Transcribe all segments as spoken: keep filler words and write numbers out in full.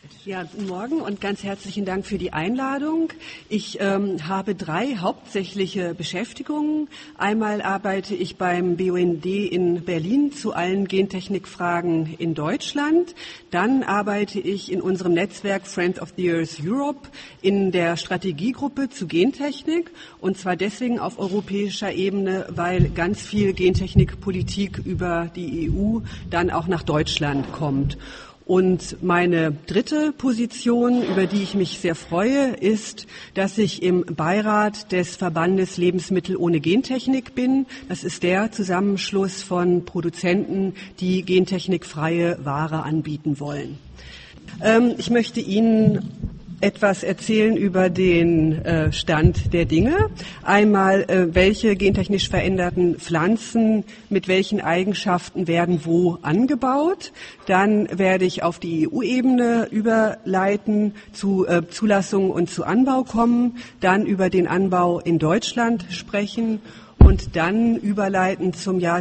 Ja, guten Morgen und ganz herzlichen Dank für die Einladung. Ich ähm, habe drei hauptsächliche Beschäftigungen. Einmal arbeite ich beim B U N D in Berlin zu allen Gentechnikfragen in Deutschland. Dann arbeite ich in unserem Netzwerk Friends of the Earth Europe in der Strategiegruppe zu Gentechnik. Und zwar deswegen auf europäischer Ebene, weil ganz viel Gentechnikpolitik über die E U dann auch nach Deutschland kommt. Und meine dritte Position, über die ich mich sehr freue, ist, dass ich im Beirat des Verbandes Lebensmittel ohne Gentechnik bin. Das ist der Zusammenschluss von Produzenten, die gentechnikfreie Ware anbieten wollen. Ähm, ich möchte Ihnen etwas erzählen über den äh, Stand der Dinge. Einmal, äh, welche gentechnisch veränderten Pflanzen mit welchen Eigenschaften werden wo angebaut. Dann werde ich auf die E U-Ebene überleiten, zu äh, Zulassung und zu Anbau kommen, dann über den Anbau in Deutschland sprechen und dann überleiten zum Jahr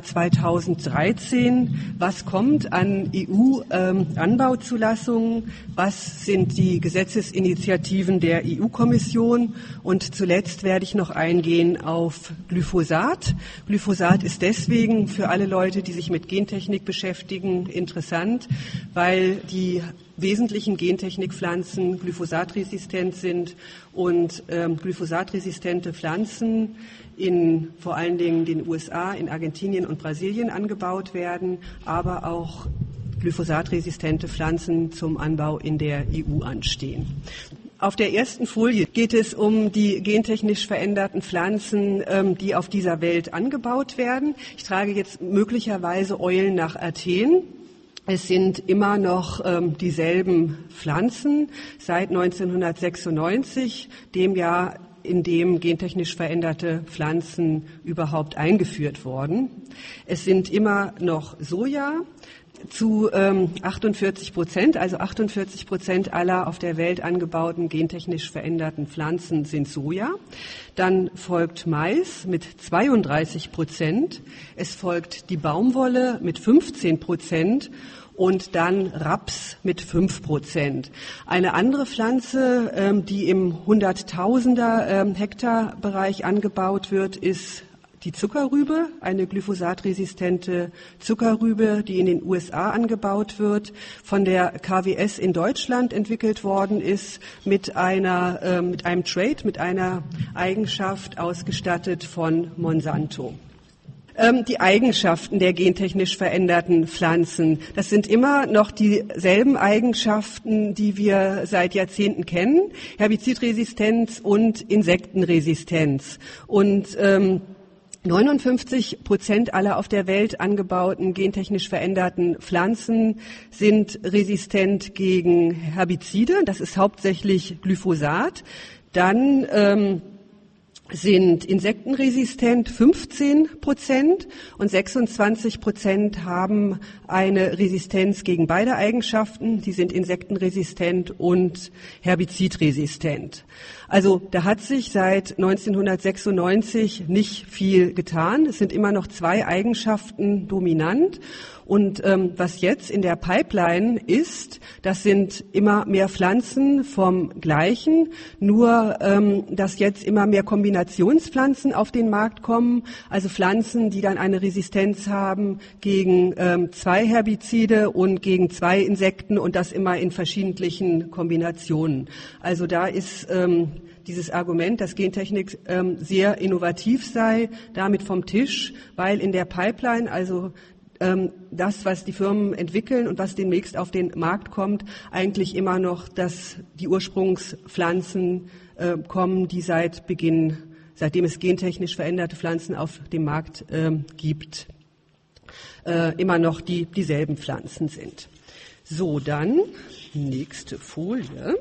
zweitausenddreizehn. Was kommt an E U-Anbauzulassungen? Ähm, was sind die Gesetzesinitiativen der E U-Kommission? Und zuletzt werde ich noch eingehen auf Glyphosat. Glyphosat ist deswegen für alle Leute, die sich mit Gentechnik beschäftigen, interessant, weil die wesentlichen Gentechnikpflanzen glyphosatresistent sind und ähm, glyphosatresistente Pflanzen in vor allen Dingen den U S A, in Argentinien und Brasilien angebaut werden, aber auch glyphosatresistente Pflanzen zum Anbau in der E U anstehen. Auf der ersten Folie geht es um die gentechnisch veränderten Pflanzen, ähm, die auf dieser Welt angebaut werden. Ich trage jetzt möglicherweise Eulen nach Athen. Es sind immer noch ähm, dieselben Pflanzen seit neunzehnhundertsechsundneunzig, dem Jahr, in dem gentechnisch veränderte Pflanzen überhaupt eingeführt wurden. Es sind immer noch Soja zu ähm, achtundvierzig Prozent, also achtundvierzig Prozent aller auf der Welt angebauten gentechnisch veränderten Pflanzen sind Soja. Dann folgt Mais mit zweiunddreißig Prozent. Es folgt die Baumwolle mit fünfzehn Prozent. Und dann Raps mit fünf Prozent. Eine andere Pflanze, ähm, die im Hunderttausender ähm, Hektar Bereich angebaut wird, ist die Zuckerrübe, eine glyphosatresistente Zuckerrübe, die in den U S A angebaut wird, von der K W S in Deutschland entwickelt worden ist, mit einer, äh, mit einem Trait, mit einer Eigenschaft ausgestattet von Monsanto. Die Eigenschaften der gentechnisch veränderten Pflanzen, das sind immer noch dieselben Eigenschaften, die wir seit Jahrzehnten kennen, Herbizidresistenz und Insektenresistenz. Und ähm, neunundfünfzig Prozent aller auf der Welt angebauten gentechnisch veränderten Pflanzen sind resistent gegen Herbizide, das ist hauptsächlich Glyphosat. Dann ähm, sind insektenresistent fünfzehn Prozent und sechsundzwanzig Prozent haben eine Resistenz gegen beide Eigenschaften. Die sind insektenresistent und herbizidresistent. Also da hat sich seit neunzehnhundertsechsundneunzig nicht viel getan. Es sind immer noch zwei Eigenschaften dominant. Und ähm, was jetzt in der Pipeline ist, das sind immer mehr Pflanzen vom Gleichen, nur ähm, dass jetzt immer mehr Kombinationspflanzen auf den Markt kommen, also Pflanzen, die dann eine Resistenz haben gegen ähm, zwei Herbizide und gegen zwei Insekten und das immer in verschiedentlichen Kombinationen. Also da ist ähm, dieses Argument, dass Gentechnik ähm, sehr innovativ sei, damit vom Tisch, weil in der Pipeline, also das, was die Firmen entwickeln und was demnächst auf den Markt kommt, eigentlich immer noch, dass die Ursprungspflanzen äh, kommen, die seit Beginn, seitdem es gentechnisch veränderte Pflanzen auf dem Markt äh, gibt, äh, immer noch die dieselben Pflanzen sind. So, dann nächste Folie.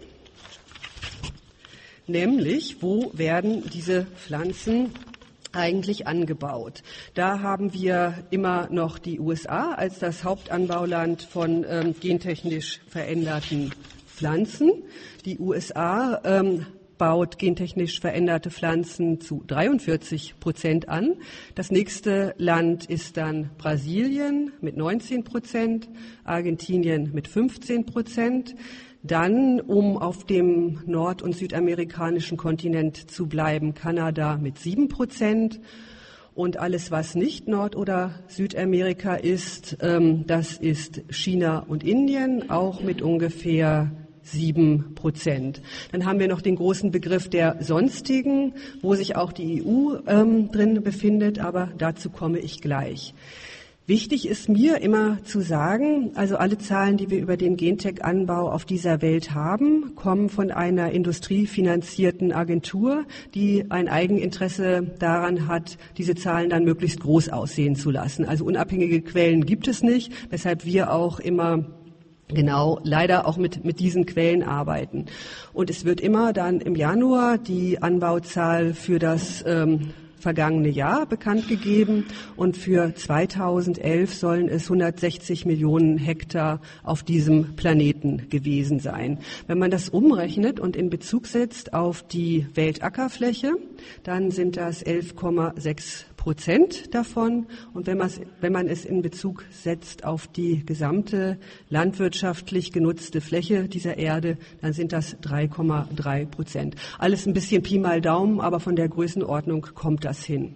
Nämlich, wo werden diese Pflanzen eigentlich angebaut? Da haben wir immer noch die U S A als das Hauptanbauland von ähm, gentechnisch veränderten Pflanzen. Die U S A ähm, baut gentechnisch veränderte Pflanzen zu dreiundvierzig Prozent an. Das nächste Land ist dann Brasilien mit neunzehn Prozent, Argentinien mit fünfzehn Prozent. Dann, um auf dem nord- und südamerikanischen Kontinent zu bleiben, Kanada mit sieben Prozent. Und alles, was nicht Nord- oder Südamerika ist, ähm, das ist China und Indien, auch mit ungefähr sieben Prozent. Dann haben wir noch den großen Begriff der Sonstigen, wo sich auch die E U ähm, drin befindet, aber dazu komme ich gleich. Wichtig ist mir immer zu sagen, also alle Zahlen, die wir über den Gentech-Anbau auf dieser Welt haben, kommen von einer industriefinanzierten Agentur, die ein Eigeninteresse daran hat, diese Zahlen dann möglichst groß aussehen zu lassen. Also unabhängige Quellen gibt es nicht, weshalb wir auch immer genau leider auch mit, mit diesen Quellen arbeiten. Und es wird immer dann im Januar die Anbauzahl für das ähm, vergangene Jahr bekannt gegeben und für zweitausendelf sollen es hundertsechzig Millionen Hektar auf diesem Planeten gewesen sein. Wenn man das umrechnet und in Bezug setzt auf die Weltackerfläche, dann sind das elf Komma sechs Prozent davon. Und wenn man es, wenn man es in Bezug setzt auf die gesamte landwirtschaftlich genutzte Fläche dieser Erde, dann sind das drei Komma drei Prozent. Alles ein bisschen Pi mal Daumen, aber von der Größenordnung kommt das hin.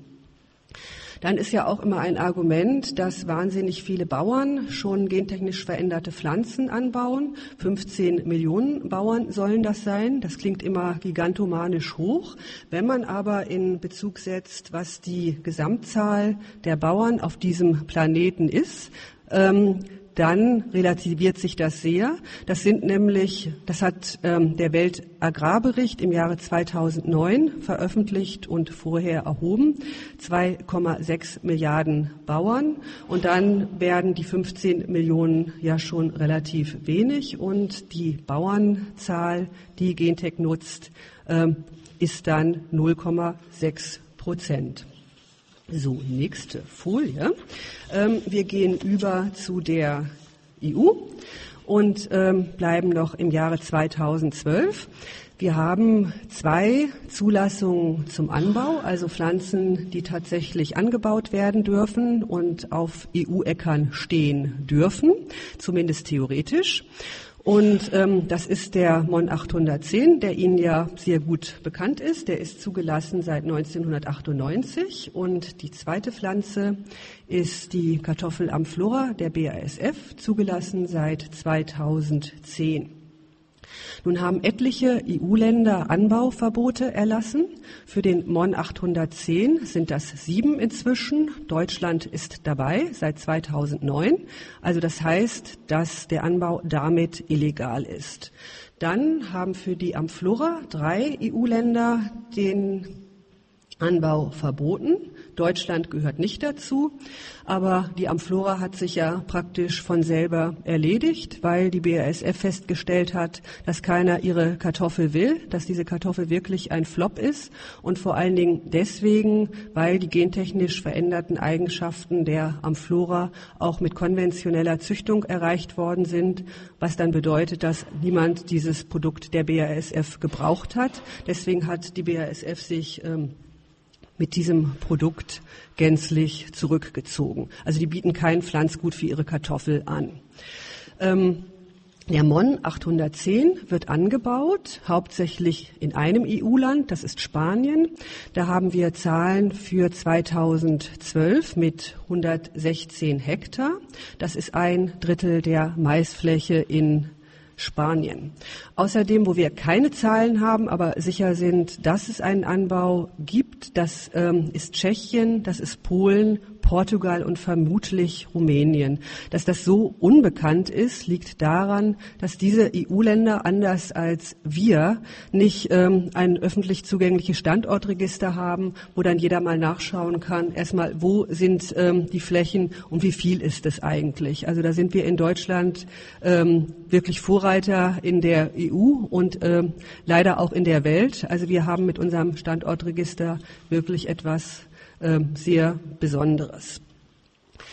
Dann ist ja auch immer ein Argument, dass wahnsinnig viele Bauern schon gentechnisch veränderte Pflanzen anbauen. fünfzehn Millionen Bauern sollen das sein. Das klingt immer gigantomanisch hoch. Wenn man aber in Bezug setzt, was die Gesamtzahl der Bauern auf diesem Planeten ist, ähm, dann relativiert sich das sehr. Das sind nämlich, das hat ähm, der Weltagrarbericht im Jahre zweitausendneun veröffentlicht und vorher erhoben, zwei Komma sechs Milliarden Bauern. Und dann werden die fünfzehn Millionen ja schon relativ wenig und die Bauernzahl, die Gentech nutzt, ähm, ist dann null Komma sechs Prozent. So, nächste Folie. Ähm, wir gehen über zu der E U und ähm, bleiben noch im Jahre zweitausendzwölf. Wir haben zwei Zulassungen zum Anbau, also Pflanzen, die tatsächlich angebaut werden dürfen und auf E U-Äckern stehen dürfen, zumindest theoretisch. Und ähm, das ist der Mon achthundertzehn, der Ihnen ja sehr gut bekannt ist. Der ist zugelassen seit neunzehnhundertachtundneunzig. Und die zweite Pflanze ist die Kartoffel Amflora der B A S F, zugelassen seit zweitausendzehn. Nun haben etliche E U-Länder Anbauverbote erlassen. Für den Mon achthundertzehn sind das sieben inzwischen. Deutschland ist dabei seit zweitausendneun. Also das heißt, dass der Anbau damit illegal ist. Dann haben für die Amflora drei E U-Länder den Anbau verboten. Deutschland gehört nicht dazu, aber die Amflora hat sich ja praktisch von selber erledigt, weil die B A S F festgestellt hat, dass keiner ihre Kartoffel will, dass diese Kartoffel wirklich ein Flop ist und vor allen Dingen deswegen, weil die gentechnisch veränderten Eigenschaften der Amflora auch mit konventioneller Züchtung erreicht worden sind, was dann bedeutet, dass niemand dieses Produkt der B A S F gebraucht hat. Deswegen hat die B A S F sich ähm, mit diesem Produkt gänzlich zurückgezogen. Also die bieten kein Pflanzgut für ihre Kartoffel an. Ähm, der Mon achthundertzehn wird angebaut, hauptsächlich in einem E U-Land, das ist Spanien. Da haben wir Zahlen für zweitausendzwölf mit hundertsechzehn Hektar. Das ist ein Drittel der Maisfläche in Spanien. Außerdem, wo wir keine Zahlen haben, aber sicher sind, dass es einen Anbau gibt, das ähm, ist Tschechien, das ist Polen, Portugal und vermutlich Rumänien. Dass das so unbekannt ist, liegt daran, dass diese E U-Länder anders als wir nicht ähm, ein öffentlich zugängliches Standortregister haben, wo dann jeder mal nachschauen kann, erstmal, wo sind ähm, die Flächen und wie viel ist es eigentlich. Also da sind wir in Deutschland ähm, wirklich Vorreiter in der E U und ähm, leider auch in der Welt. Also wir haben mit unserem Standortregister wirklich etwas sehr Besonderes.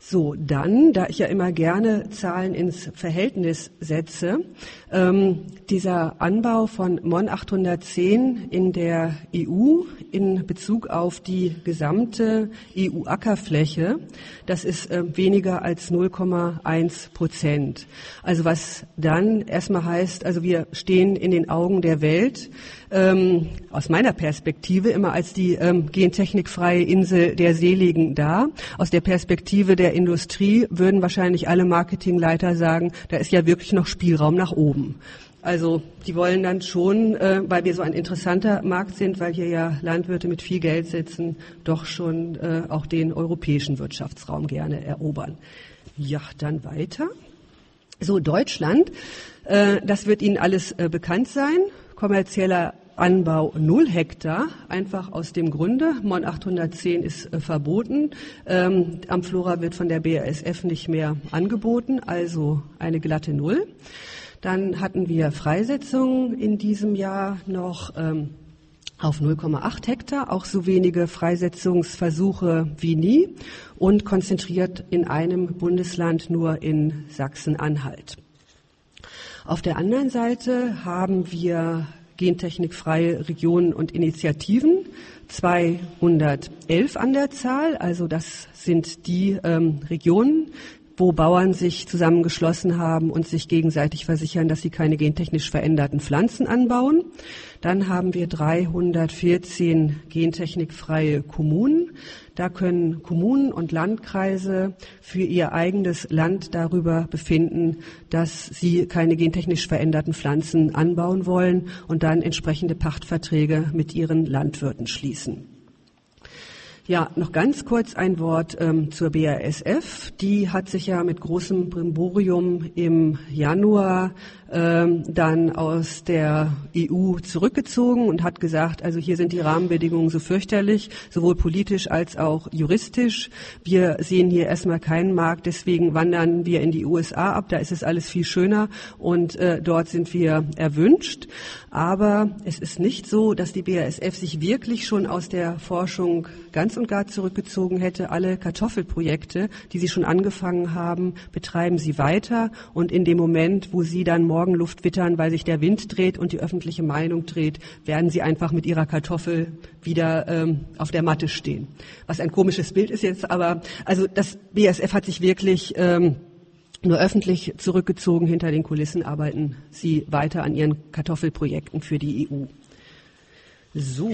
So, dann, da ich ja immer gerne Zahlen ins Verhältnis setze, ähm, dieser Anbau von MON achthundertzehn in der E U in Bezug auf die gesamte E U-Ackerfläche, das ist äh, weniger als null Komma eins Prozent. Also was dann erstmal heißt, also wir stehen in den Augen der Welt, ähm, aus meiner Perspektive immer als die ähm, gentechnikfreie Insel der Seligen da. Aus der Perspektive der Industrie würden wahrscheinlich alle Marketingleiter sagen, da ist ja wirklich noch Spielraum nach oben. Also die wollen dann schon, äh, weil wir so ein interessanter Markt sind, weil hier ja Landwirte mit viel Geld sitzen, doch schon äh, auch den europäischen Wirtschaftsraum gerne erobern. Ja, dann weiter. So, Deutschland, äh, das wird Ihnen alles äh, bekannt sein. Kommerzieller Anbau null Hektar, einfach aus dem Grunde, MON achthundertzehn ist äh, verboten. Ähm, Amflora wird von der B A S F nicht mehr angeboten, also eine glatte Null. Dann hatten wir Freisetzungen in diesem Jahr noch ähm, auf null Komma acht Hektar, auch so wenige Freisetzungsversuche wie nie und konzentriert in einem Bundesland, nur in Sachsen-Anhalt. Auf der anderen Seite haben wir gentechnikfreie Regionen und Initiativen, zweihundertelf an der Zahl, also das sind die ähm, Regionen, wo Bauern sich zusammengeschlossen haben und sich gegenseitig versichern, dass sie keine gentechnisch veränderten Pflanzen anbauen. Dann haben wir dreihundertvierzehn gentechnikfreie Kommunen. Da können Kommunen und Landkreise für ihr eigenes Land darüber befinden, dass sie keine gentechnisch veränderten Pflanzen anbauen wollen und dann entsprechende Pachtverträge mit ihren Landwirten schließen. Ja, noch ganz kurz ein Wort ähm, zur B A S F. Die hat sich ja mit großem Brimborium im Januar ähm, dann aus der E U zurückgezogen und hat gesagt, also hier sind die Rahmenbedingungen so fürchterlich, sowohl politisch als auch juristisch. Wir sehen hier erstmal keinen Markt, deswegen wandern wir in die U S A ab, da ist es alles viel schöner und äh, dort sind wir erwünscht. Aber es ist nicht so, dass die B A S F sich wirklich schon aus der Forschung ganz und gar zurückgezogen hätte. Alle Kartoffelprojekte, die sie schon angefangen haben, betreiben sie weiter. Und in dem Moment, wo sie dann Morgenluft wittern, weil sich der Wind dreht und die öffentliche Meinung dreht, werden sie einfach mit ihrer Kartoffel wieder ähm, auf der Matte stehen. Was ein komisches Bild ist jetzt, aber also das B A S F hat sich wirklich ähm, nur öffentlich zurückgezogen. Hinter den Kulissen arbeiten sie weiter an ihren Kartoffelprojekten für die E U. So,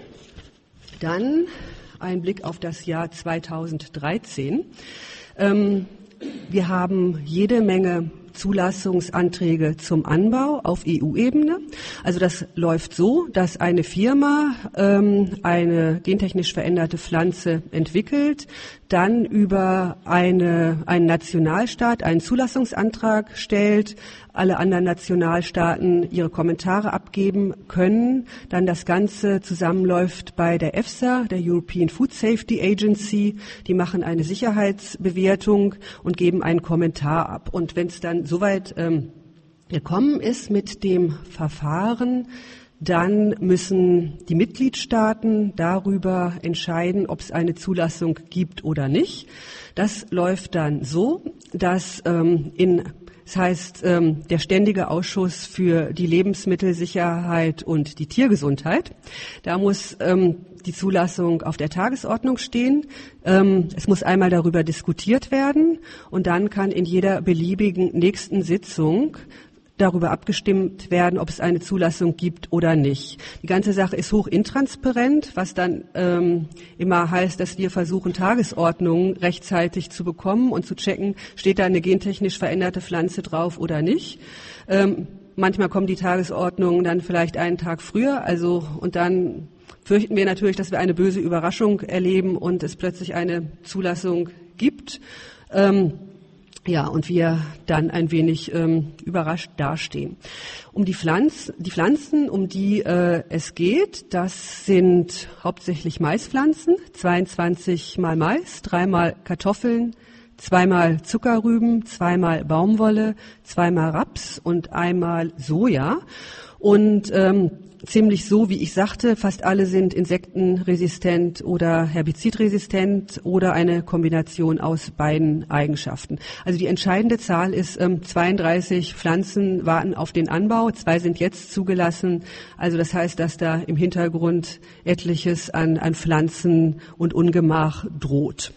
dann ein Blick auf das Jahr zweitausenddreizehn. Ähm, wir haben jede Menge Zulassungsanträge zum Anbau auf E U-Ebene. Also das läuft so, dass eine Firma ähm, eine gentechnisch veränderte Pflanze entwickelt, dann über eine, einen Nationalstaat einen Zulassungsantrag stellt, alle anderen Nationalstaaten ihre Kommentare abgeben können, dann das Ganze zusammenläuft bei der EFSA, der European Food Safety Agency, die machen eine Sicherheitsbewertung und geben einen Kommentar ab. Und wenn es dann soweit ähm, gekommen ist mit dem Verfahren, dann müssen die Mitgliedstaaten darüber entscheiden, ob es eine Zulassung gibt oder nicht. Das läuft dann so, dass ähm, in Das heißt, ähm, der Ständige Ausschuss für die Lebensmittelsicherheit und die Tiergesundheit, da muss ähm, die Zulassung auf der Tagesordnung stehen. Ähm, es muss einmal darüber diskutiert werden und dann kann in jeder beliebigen nächsten Sitzung darüber abgestimmt werden, ob es eine Zulassung gibt oder nicht. Die ganze Sache ist hoch intransparent, was dann ähm, immer heißt, dass wir versuchen, Tagesordnungen rechtzeitig zu bekommen und zu checken, steht da eine gentechnisch veränderte Pflanze drauf oder nicht. Ähm, manchmal kommen die Tagesordnungen dann vielleicht einen Tag früher, also und dann fürchten wir natürlich, dass wir eine böse Überraschung erleben und es plötzlich eine Zulassung gibt. Ähm, Ja, und wir dann ein wenig ähm, überrascht dastehen. Um die Pflanzen, die Pflanzen, um die äh, es geht, das sind hauptsächlich Maispflanzen, zweiundzwanzig mal Mais, dreimal Kartoffeln, zweimal Zuckerrüben, zweimal Baumwolle, zweimal Raps und einmal Soja. Und ähm, ziemlich so, wie ich sagte, fast alle sind insektenresistent oder herbizidresistent oder eine Kombination aus beiden Eigenschaften. Also die entscheidende Zahl ist, ähm, zweiunddreißig Pflanzen warten auf den Anbau, zwei sind jetzt zugelassen. Also das heißt, dass da im Hintergrund etliches an, an Pflanzen und Ungemach droht.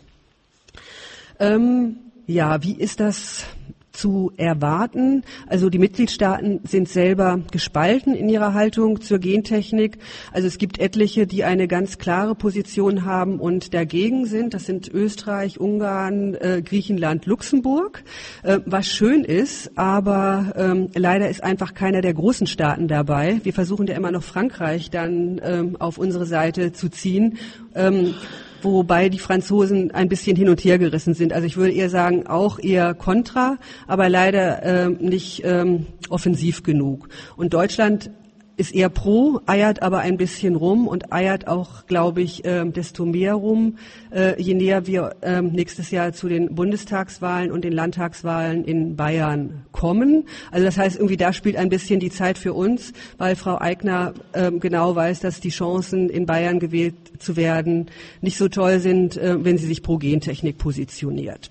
Ähm, ja, wie ist das zu erwarten? Also die Mitgliedstaaten sind selber gespalten in ihrer Haltung zur Gentechnik. Also es gibt etliche, die eine ganz klare Position haben und dagegen sind. Das sind Österreich, Ungarn, äh, Griechenland, Luxemburg, äh, was schön ist, aber ähm, leider ist einfach keiner der großen Staaten dabei. Wir versuchen ja immer noch Frankreich dann ähm, auf unsere Seite zu ziehen. Ähm, wobei die Franzosen ein bisschen hin und her gerissen sind. Also ich würde eher sagen, auch eher kontra, aber leider äh, nicht ähm, offensiv genug. Und Deutschland ist eher pro, eiert aber ein bisschen rum und eiert auch, glaube ich, äh, desto mehr rum, äh, je näher wir äh, nächstes Jahr zu den Bundestagswahlen und den Landtagswahlen in Bayern kommen. Also das heißt, irgendwie da spielt ein bisschen die Zeit für uns, weil Frau Aigner äh, genau weiß, dass die Chancen, in Bayern gewählt zu werden, nicht so toll sind, äh, wenn sie sich pro Gentechnik positioniert.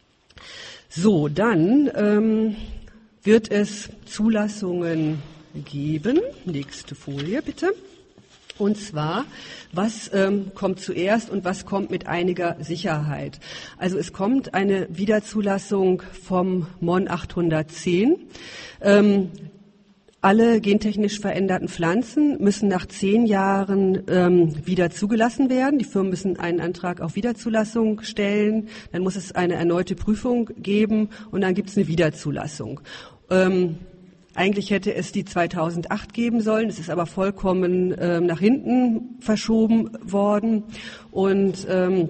So, dann ähm, wird es Zulassungen geben. Nächste Folie bitte. Und zwar, was ähm, kommt zuerst und was kommt mit einiger Sicherheit? Also es kommt eine Wiederzulassung vom M O N achthundertzehn. Ähm, alle gentechnisch veränderten Pflanzen müssen nach zehn Jahren ähm, wieder zugelassen werden. Die Firmen müssen einen Antrag auf Wiederzulassung stellen. Dann muss es eine erneute Prüfung geben und dann gibt es eine Wiederzulassung. Ähm, Eigentlich hätte es die zweitausendacht geben sollen, es ist aber vollkommen ähm, nach hinten verschoben worden. Und ähm,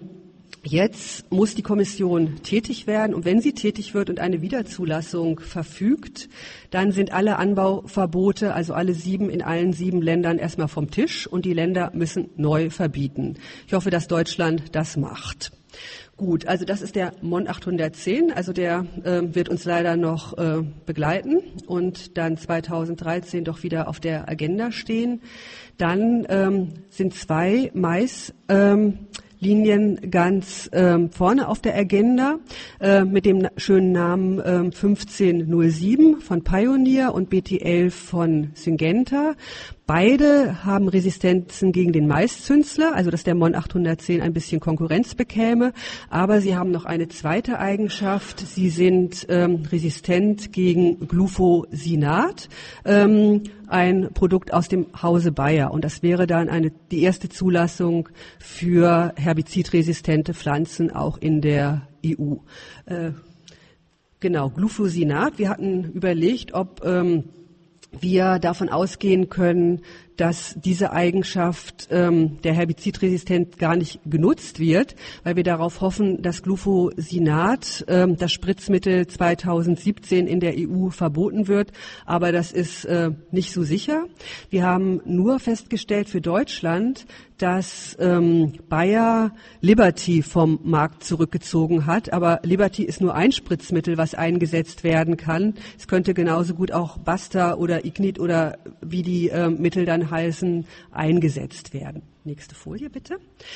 jetzt muss die Kommission tätig werden. Und wenn sie tätig wird und eine Wiederzulassung verfügt, dann sind alle Anbauverbote, also alle sieben in allen sieben Ländern erstmal vom Tisch und die Länder müssen neu verbieten. Ich hoffe, dass Deutschland das macht. Gut, also das ist der M O N achthundertzehn, also der äh, wird uns leider noch äh, begleiten und dann zweitausenddreizehn doch wieder auf der Agenda stehen. Dann ähm, sind zwei Mais ähm, Linien ganz ähm, vorne auf der Agenda äh, mit dem schönen Namen ähm, fünfzehn null sieben von Pioneer und B T elf von Syngenta. Beide haben Resistenzen gegen den Maiszünsler, also dass der M O N achthundertzehn ein bisschen Konkurrenz bekäme. Aber sie haben noch eine zweite Eigenschaft. Sie sind ähm, resistent gegen Glufosinat, ähm, ein Produkt aus dem Hause Bayer. Und das wäre dann eine, die erste Zulassung für herbizidresistente Pflanzen auch in der E U. Äh, genau, Glufosinat. Wir hatten überlegt, ob ähm, wir davon ausgehen können, dass diese Eigenschaft ähm, der Herbizidresistenz gar nicht genutzt wird, weil wir darauf hoffen, dass Glufosinat, ähm, das Spritzmittel zweitausendsiebzehn in der E U verboten wird. Aber das ist äh, nicht so sicher. Wir haben nur festgestellt für Deutschland, dass ähm, Bayer Liberty vom Markt zurückgezogen hat. Aber Liberty ist nur ein Spritzmittel, was eingesetzt werden kann. Es könnte genauso gut auch Basta oder Ignit oder wie die äh, Mittel dann heißen, eingesetzt werden. Nächste Folie bitte.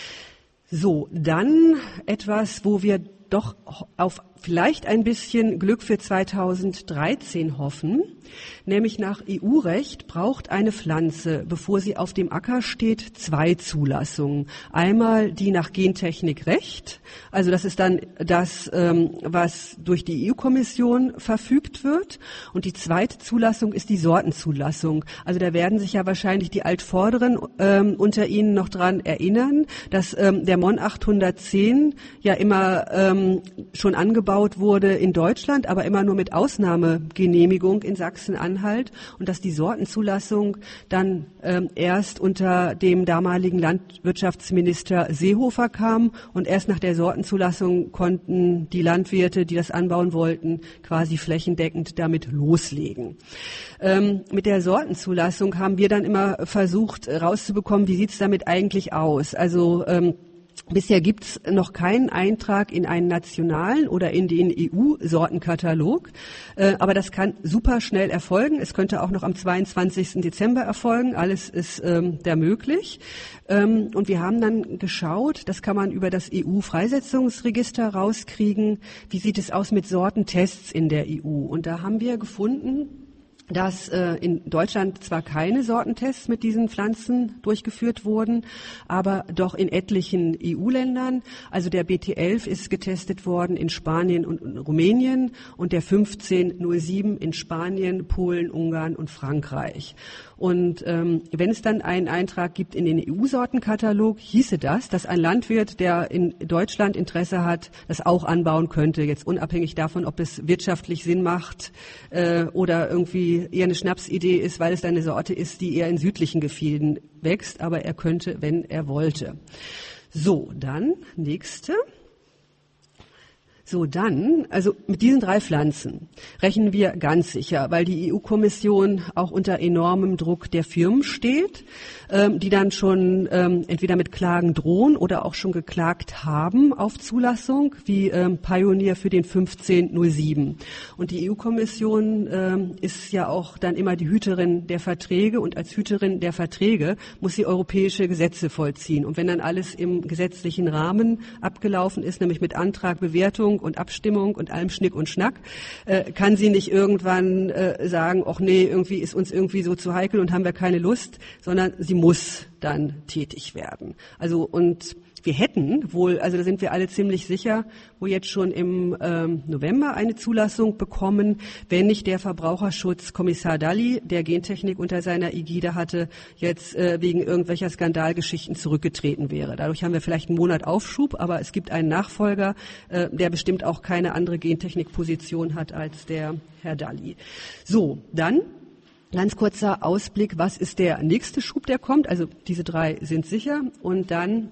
So, dann etwas, wo wir doch auf vielleicht ein bisschen Glück für zweitausenddreizehn hoffen, nämlich nach E U-Recht braucht eine Pflanze, bevor sie auf dem Acker steht, zwei Zulassungen. Einmal die nach Gentechnikrecht, also das ist dann das, was durch die E U-Kommission verfügt wird. Und die zweite Zulassung ist die Sortenzulassung. Also da werden sich ja wahrscheinlich die Altvorderen ähm, unter Ihnen noch dran erinnern, dass ähm, der M O N achthundertzehn ja immer ähm, schon angebaut wurde in Deutschland, aber immer nur mit Ausnahmegenehmigung in Sachsen-Anhalt und dass die Sortenzulassung dann ähm, erst unter dem damaligen Landwirtschaftsminister Seehofer kam und erst nach der Sortenzulassung konnten die Landwirte, die das anbauen wollten, quasi flächendeckend damit loslegen. Ähm, mit der Sortenzulassung haben wir dann immer versucht rauszubekommen, wie sieht's damit eigentlich aus? Also ähm, Bisher gibt's noch keinen Eintrag in einen nationalen oder in den E U-Sortenkatalog, äh, aber das kann super schnell erfolgen. Es könnte auch noch am zweiundzwanzigsten Dezember erfolgen. Alles ist ähm, da möglich. Ähm, und wir haben dann geschaut, das kann man über das E U-Freisetzungsregister rauskriegen, wie sieht es aus mit Sortentests in der E U. Und da haben wir gefunden, dass äh, in Deutschland zwar keine Sortentests mit diesen Pflanzen durchgeführt wurden, aber doch in etlichen E U-Ländern. Also der B T elf ist getestet worden in Spanien und Rumänien und der fünfzehn null sieben in Spanien, Polen, Ungarn und Frankreich. Und ähm, wenn es dann einen Eintrag gibt in den E U-Sortenkatalog, hieße das, dass ein Landwirt, der in Deutschland Interesse hat, das auch anbauen könnte, jetzt unabhängig davon, ob es wirtschaftlich Sinn macht äh, oder irgendwie eher eine Schnapsidee ist, weil es dann eine Sorte ist, die eher in südlichen Gefilden wächst, aber er könnte, wenn er wollte. So, dann nächste. So, dann, also mit diesen drei Pflanzen rechnen wir ganz sicher, weil die E U-Kommission auch unter enormem Druck der Firmen steht, ähm, die dann schon ähm, entweder mit Klagen drohen oder auch schon geklagt haben auf Zulassung, wie ähm, Pioneer für den fünfzehn null sieben. Und die E U-Kommission ähm, ist ja auch dann immer die Hüterin der Verträge und als Hüterin der Verträge muss sie europäische Gesetze vollziehen. Und wenn dann alles im gesetzlichen Rahmen abgelaufen ist, nämlich mit Antrag, Bewertung und Abstimmung und allem Schnick und Schnack, äh, kann sie nicht irgendwann äh, sagen, ach nee, irgendwie ist uns irgendwie so zu heikel und haben wir keine Lust, sondern sie muss dann tätig werden. Also und wir hätten wohl, also da sind wir alle ziemlich sicher, wohl jetzt schon im ähm, November eine Zulassung bekommen, wenn nicht der Verbraucherschutzkommissar Dalli, der Gentechnik unter seiner Ägide hatte, jetzt äh, wegen irgendwelcher Skandalgeschichten zurückgetreten wäre. Dadurch haben wir vielleicht einen Monat Aufschub, aber es gibt einen Nachfolger, äh, der bestimmt auch keine andere Gentechnikposition hat als der Herr Dalli. So, dann ganz kurzer Ausblick, was ist der nächste Schub, der kommt? Also diese drei sind sicher und dann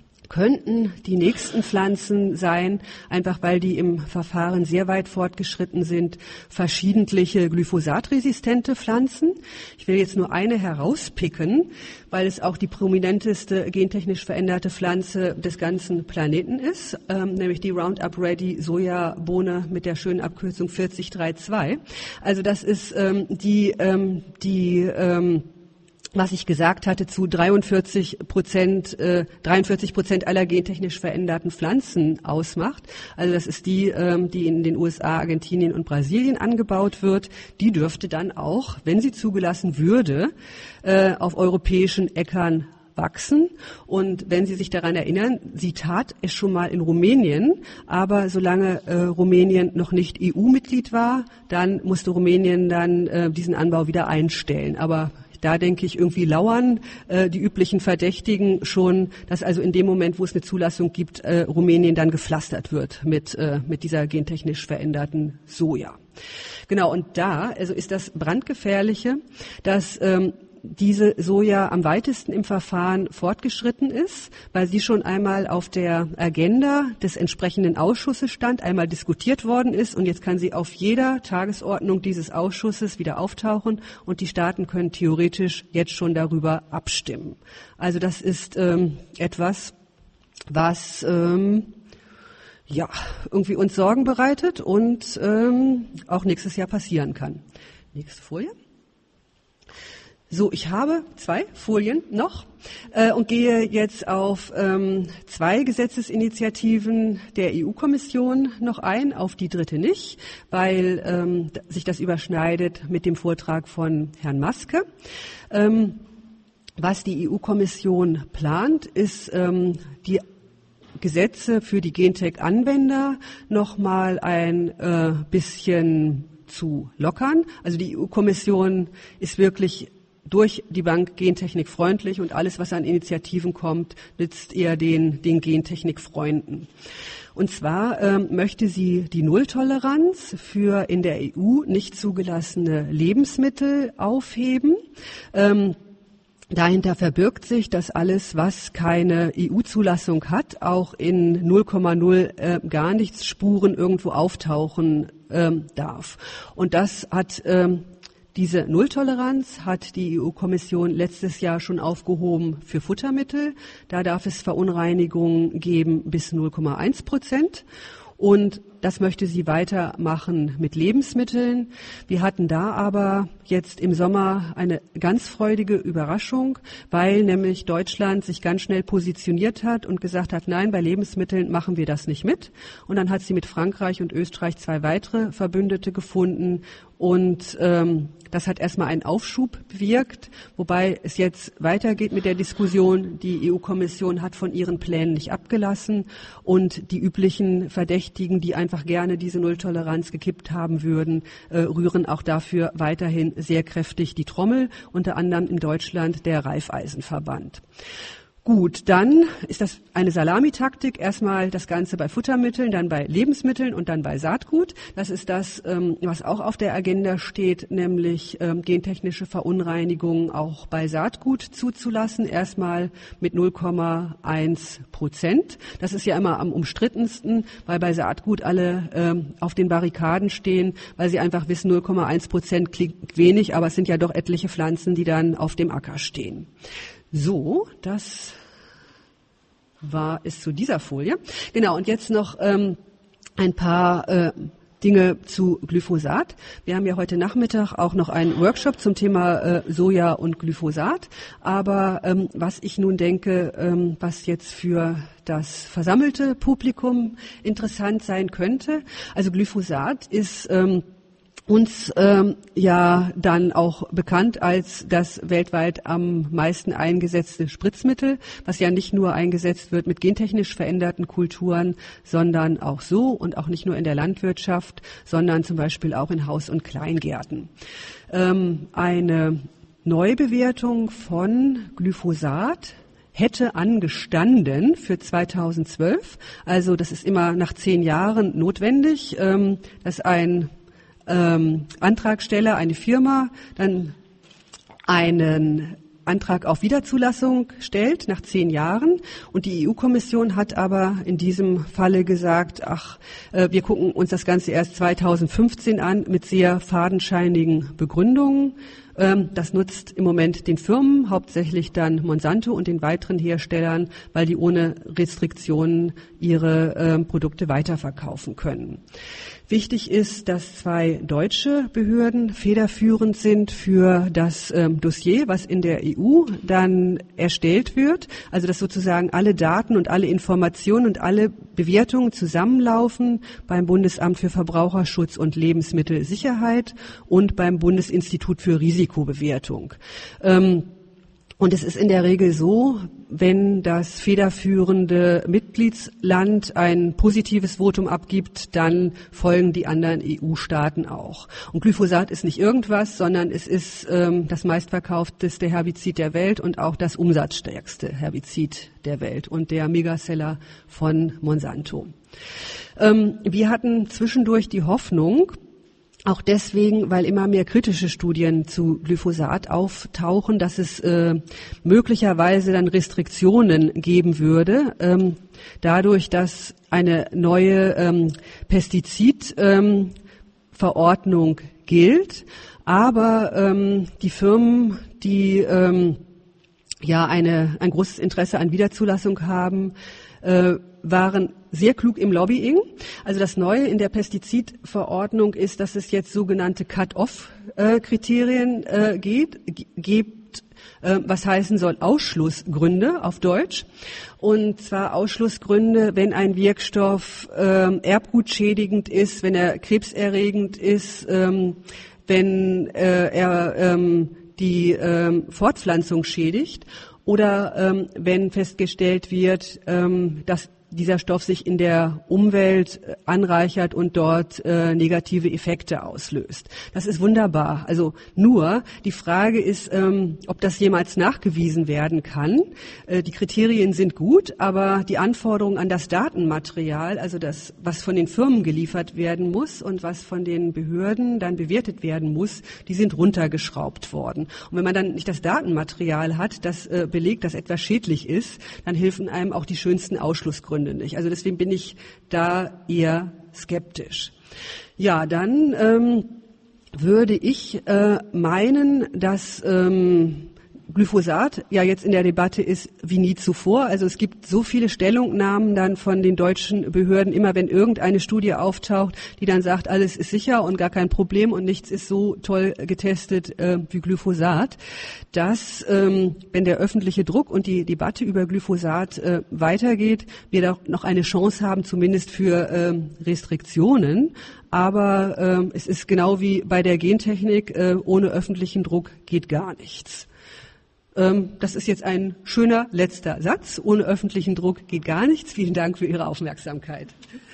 könnten die nächsten Pflanzen sein, einfach weil die im Verfahren sehr weit fortgeschritten sind, verschiedentliche glyphosatresistente Pflanzen. Ich will jetzt nur eine herauspicken, weil es auch die prominenteste gentechnisch veränderte Pflanze des ganzen Planeten ist, ähm, nämlich die Roundup Ready Sojabohne mit der schönen Abkürzung vierzig zweiunddreißig. Also das ist ähm, die, ähm, die ähm, was ich gesagt hatte, zu dreiundvierzig Prozent, äh, dreiundvierzig Prozent aller gentechnisch veränderten Pflanzen ausmacht. Also das ist die, ähm, die in den U S A, Argentinien und Brasilien angebaut wird. Die dürfte dann auch, wenn sie zugelassen würde, äh, auf europäischen Äckern wachsen. Und wenn Sie sich daran erinnern, sie tat es schon mal in Rumänien, aber solange äh, Rumänien noch nicht E U-Mitglied war, dann musste Rumänien dann äh, diesen Anbau wieder einstellen. Aber da denke ich, irgendwie lauern äh, die üblichen Verdächtigen schon, dass also in dem Moment, wo es eine Zulassung gibt, äh, Rumänien dann gepflastert wird mit äh, mit dieser gentechnisch veränderten Soja. Genau, und da also ist das Brandgefährliche, dass ähm, diese Soja am weitesten im Verfahren fortgeschritten ist, weil sie schon einmal auf der Agenda des entsprechenden Ausschusses stand, einmal diskutiert worden ist und jetzt kann sie auf jeder Tagesordnung dieses Ausschusses wieder auftauchen und die Staaten können theoretisch jetzt schon darüber abstimmen. Also das ist ähm, etwas, was ähm, ja irgendwie uns Sorgen bereitet und ähm, auch nächstes Jahr passieren kann. Nächste Folie. So, ich habe zwei Folien noch äh, und gehe jetzt auf ähm, zwei Gesetzesinitiativen der E U-Kommission noch ein, auf die dritte nicht, weil ähm, sich das überschneidet mit dem Vortrag von Herrn Maske. Ähm, was die E U-Kommission plant, ist ähm, die Gesetze für die Gentech-Anwender noch mal ein äh, bisschen zu lockern. Also die E U-Kommission ist wirklich durch die Bank gentechnikfreundlich und alles, was an Initiativen kommt, nützt eher den, den Gentechnikfreunden. Und zwar ähm, möchte sie die Nulltoleranz für in der E U nicht zugelassene Lebensmittel aufheben. Ähm, Dahinter verbirgt sich, dass alles, was keine E U-Zulassung hat, auch in null Komma null äh, gar nichts Spuren irgendwo auftauchen ähm, darf. Und das hat ähm, Diese Nulltoleranz hat die E U-Kommission letztes Jahr schon aufgehoben für Futtermittel. Da darf es Verunreinigungen geben bis null Komma eins Prozent. Und das möchte sie weitermachen mit Lebensmitteln. Wir hatten da aber jetzt im Sommer eine ganz freudige Überraschung, weil nämlich Deutschland sich ganz schnell positioniert hat und gesagt hat, nein, bei Lebensmitteln machen wir das nicht mit. Und dann hat sie mit Frankreich und Österreich zwei weitere Verbündete gefunden. Und ähm, das hat erstmal einen Aufschub bewirkt, wobei es jetzt weitergeht mit der Diskussion. Die E U-Kommission hat von ihren Plänen nicht abgelassen und die üblichen Verdächtigen, die einfach gerne diese Nulltoleranz gekippt haben würden, äh, rühren auch dafür weiterhin sehr kräftig die Trommel, unter anderem in Deutschland der Raiffeisenverband. Gut, dann ist das eine Salamitaktik. Erstmal das Ganze bei Futtermitteln, dann bei Lebensmitteln und dann bei Saatgut. Das ist das, was auch auf der Agenda steht, nämlich gentechnische Verunreinigungen auch bei Saatgut zuzulassen. Erstmal mit null Komma eins Prozent. Das ist ja immer am umstrittensten, weil bei Saatgut alle auf den Barrikaden stehen, weil sie einfach wissen, null Komma eins Prozent klingt wenig, aber es sind ja doch etliche Pflanzen, die dann auf dem Acker stehen. So, das war es zu dieser Folie. Genau, und jetzt noch ähm, ein paar äh, Dinge zu Glyphosat. Wir haben ja heute Nachmittag auch noch einen Workshop zum Thema äh, Soja und Glyphosat. Aber ähm, was ich nun denke, ähm, was jetzt für das versammelte Publikum interessant sein könnte, also Glyphosat ist ähm, uns ähm, ja dann auch bekannt als das weltweit am meisten eingesetzte Spritzmittel, was ja nicht nur eingesetzt wird mit gentechnisch veränderten Kulturen, sondern auch so und auch nicht nur in der Landwirtschaft, sondern zum Beispiel auch in Haus- und Kleingärten. Ähm, eine Neubewertung von Glyphosat hätte angestanden für zweitausendzwölf. Also das ist immer nach zehn Jahren notwendig, ähm, dass ein Ähm, Antragsteller, eine Firma, dann einen Antrag auf Wiederzulassung stellt nach zehn Jahren. Und die E U-Kommission hat aber in diesem Falle gesagt, ach, äh, wir gucken uns das Ganze erst zweitausendfünfzehn an mit sehr fadenscheinigen Begründungen. Ähm, das nutzt im Moment den Firmen, hauptsächlich dann Monsanto und den weiteren Herstellern, weil die ohne Restriktionen ihre ähm, Produkte weiterverkaufen können. Wichtig ist, dass zwei deutsche Behörden federführend sind für das ähm, Dossier, was in der E U dann erstellt wird. Also dass sozusagen alle Daten und alle Informationen und alle Bewertungen zusammenlaufen beim Bundesamt für Verbraucherschutz und Lebensmittelsicherheit und beim Bundesinstitut für Risikobewertung. Ähm, Und es ist in der Regel so, wenn das federführende Mitgliedsland ein positives Votum abgibt, dann folgen die anderen E U-Staaten auch. Und Glyphosat ist nicht irgendwas, sondern es ist ähm, das meistverkaufteste Herbizid der Welt und auch das umsatzstärkste Herbizid der Welt und der Megaseller von Monsanto. Ähm, wir hatten zwischendurch die Hoffnung, auch deswegen, weil immer mehr kritische Studien zu Glyphosat auftauchen, dass es äh, möglicherweise dann Restriktionen geben würde, ähm, dadurch, dass eine neue ähm, Pestizidverordnung ähm, gilt. Aber ähm, die Firmen, die ähm, ja eine, ein großes Interesse an Wiederzulassung haben, äh, waren sehr klug im Lobbying. Also das Neue in der Pestizidverordnung ist, dass es jetzt sogenannte Cut-off-Kriterien äh, geht, g- gibt, äh, was heißen soll Ausschlussgründe auf Deutsch. Und zwar Ausschlussgründe, wenn ein Wirkstoff äh, erbgutschädigend ist, wenn er krebserregend ist, ähm, wenn äh, er ähm, die ähm, Fortpflanzung schädigt oder ähm, wenn festgestellt wird, ähm, dass dieser Stoff sich in der Umwelt anreichert und dort äh, negative Effekte auslöst. Das ist wunderbar. Also nur die Frage ist, ähm, ob das jemals nachgewiesen werden kann. Äh, die Kriterien sind gut, aber die Anforderungen an das Datenmaterial, also das, was von den Firmen geliefert werden muss und was von den Behörden dann bewertet werden muss, die sind runtergeschraubt worden. Und wenn man dann nicht das Datenmaterial hat, das äh, belegt, dass etwas schädlich ist, dann helfen einem auch die schönsten Ausschlussgründe nicht. Also deswegen bin ich da eher skeptisch. Ja, dann ähm, würde ich äh, meinen, dass ähm, Glyphosat ja jetzt in der Debatte ist wie nie zuvor. Also es gibt so viele Stellungnahmen dann von den deutschen Behörden, immer wenn irgendeine Studie auftaucht, die dann sagt, alles ist sicher und gar kein Problem und nichts ist so toll getestet äh, wie Glyphosat, dass, ähm, wenn der öffentliche Druck und die Debatte über Glyphosat äh, weitergeht, wir doch noch eine Chance haben, zumindest für ähm, Restriktionen. Aber ähm, es ist genau wie bei der Gentechnik, äh, ohne öffentlichen Druck geht gar nichts. Das ist jetzt ein schöner letzter Satz. Ohne öffentlichen Druck geht gar nichts. Vielen Dank für Ihre Aufmerksamkeit.